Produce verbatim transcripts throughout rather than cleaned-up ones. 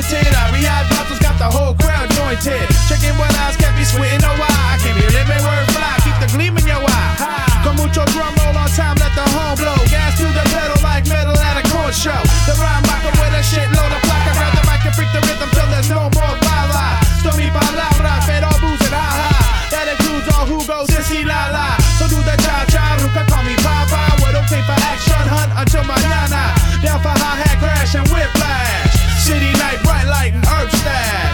anointed. I Riyadh bottles got the whole crowd jointed. Checking what eyes kept me sweating, oh why I can't be living word fly, keep the gleam in your eye. Con mucho drum roll on time, let the horn blow. Gas to the pedal like metal at a corn show. The rhyme rocker with a shitload of placa. Grab the mic and freak the rhythm till there's no more bala. Esto mi palabra, pero abusen, ha ha. That includes all who goes sissy la la. So do the cha cha, who can call me Papa. We're okay for action, hunt until mañana. Down for hi-hat crash and whiplash. City night, bright light and herb stash.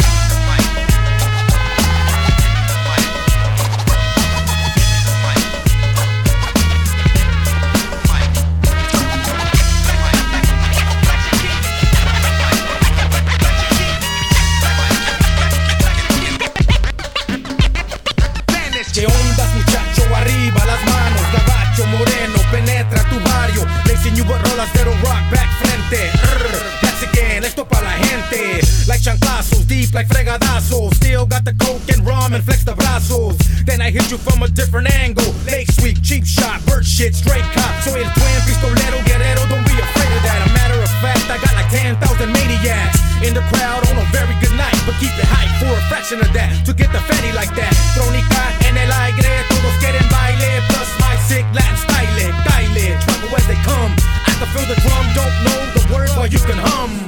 ¿Qué ondas, muchacho? Arriba las manos, gabacho moreno, penetra tu barrio. Racing you with rolas de rock back frente. Rrr, that's again, esto pa' la gente. Like chanclazos, deep like fregadazos. Still got the coke and rum and flex the brazos. Then I hit you from a different angle. Lake sweep, cheap shot, bird shit, straight cop. Soy el twin, pistolero, guerrero, don't be afraid of that. A matter of fact, I got like ten thousand maniacs in the crowd on a very good night. But keep it hype for a fraction of that. To get the fatty like that. Trónica en el aire, todos quieren baile. Plus my sick Latin style, style. Trouble as they come. I can feel the drum, don't know the words, but you can hum.